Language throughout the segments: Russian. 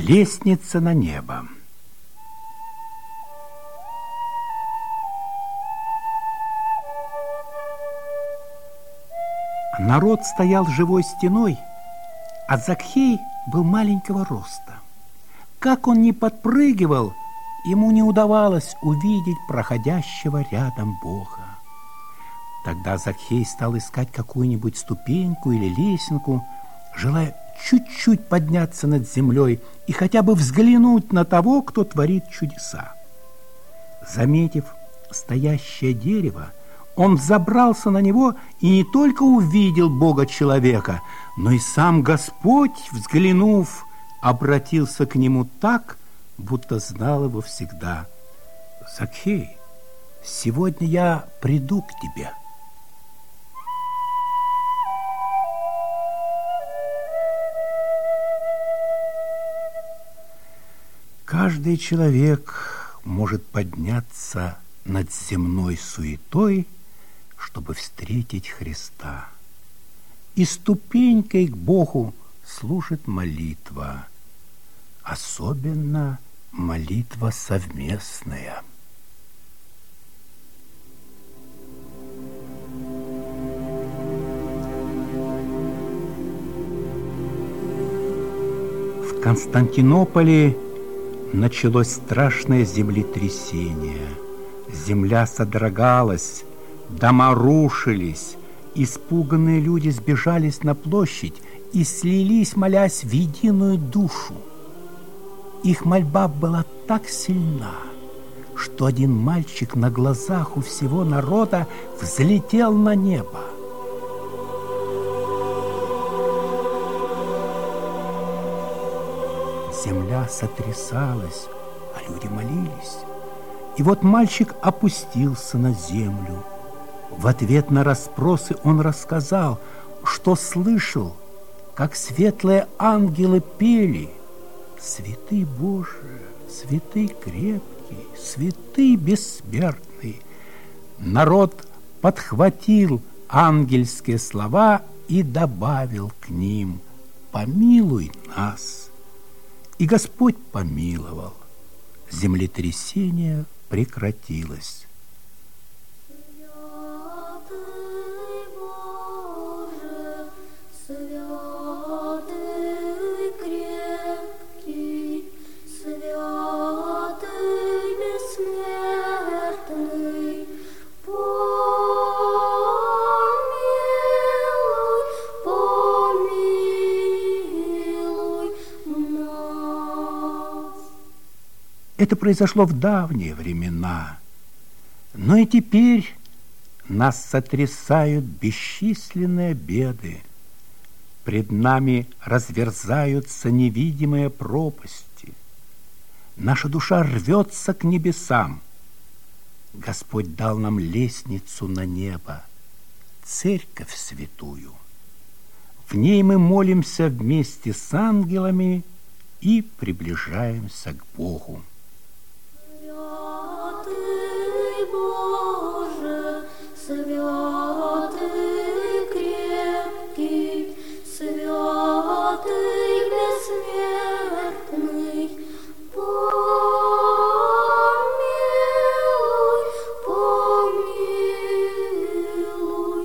Лестница на небо. Народ стоял живой стеной, а Закхей был маленького роста. Как он ни подпрыгивал, ему не удавалось увидеть проходящего рядом Бога. Тогда Закхей стал искать какую-нибудь ступеньку или лесенку, желая чуть-чуть подняться над землей и хотя бы взглянуть на того, кто творит чудеса. Заметив стоящее дерево, он взобрался на него и не только увидел Бога-человека, но и сам Господь, взглянув, обратился к нему так, будто знал его всегда. «Закхей, сегодня я приду к тебе». Каждый человек может подняться над земной суетой, чтобы встретить Христа. И ступенькой к Богу служит молитва, особенно молитва совместная. В Константинополе началось страшное землетрясение. Земля содрогалась, дома рушились, испуганные люди сбежались на площадь и слились, молясь в единую душу. Их мольба была так сильна, что один мальчик на глазах у всего народа взлетел на небо. Земля сотрясалась, а люди молились. И вот мальчик опустился на землю. В ответ на расспросы он рассказал, что слышал, как светлые ангелы пели: «Святый Боже, святый крепкий, святый бессмертный». Народ подхватил ангельские слова и добавил к ним: «Помилуй нас». И Господь помиловал. Землетрясение прекратилось. Это произошло в давние времена, но и теперь нас сотрясают бесчисленные беды. Пред нами разверзаются невидимые пропасти. Наша душа рвется к небесам. Господь дал нам лестницу на небо, церковь святую. В ней мы молимся вместе с ангелами и приближаемся к Богу. Святый крепкий, святый бессмертный, помилуй, помилуй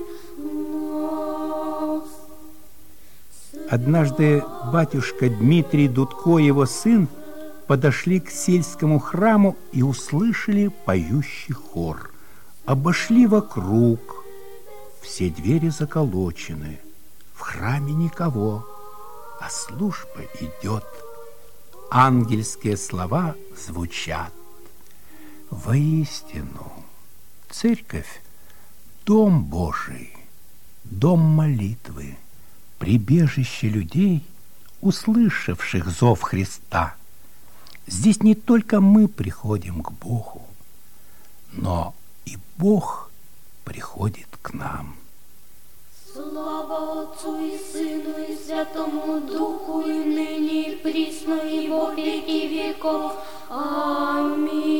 нас. Однажды батюшка Дмитрий Дудко и его сын подошли к сельскому храму и услышали поющий хор. Обошли вокруг, все двери заколочены, в храме никого, а служба идет. Ангельские слова звучат. Воистину, церковь – дом Божий, дом молитвы, прибежище людей, услышавших зов Христа. Здесь не только мы приходим к Богу, но и Бог приходит к нам. Слава Отцу и Сыну и Святому Духу, и ныне, и присно, и во веки веков. Аминь.